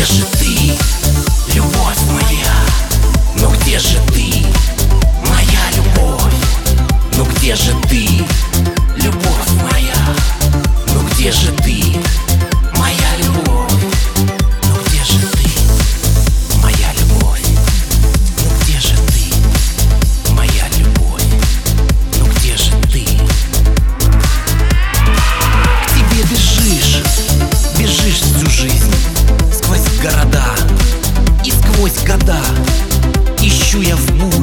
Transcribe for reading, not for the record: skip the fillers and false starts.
же ты, любовь моя? Ну где же ты, моя любовь? Ну где же ты, любовь моя? Ну где же ты, моя любовь? Ну где же ты, моя любовь? Ну где же ты, моя любовь? Ну где же ты? К тебе бежишь, бежишь всю жизнь, сквозь города и сквозь года. Ищу я в будни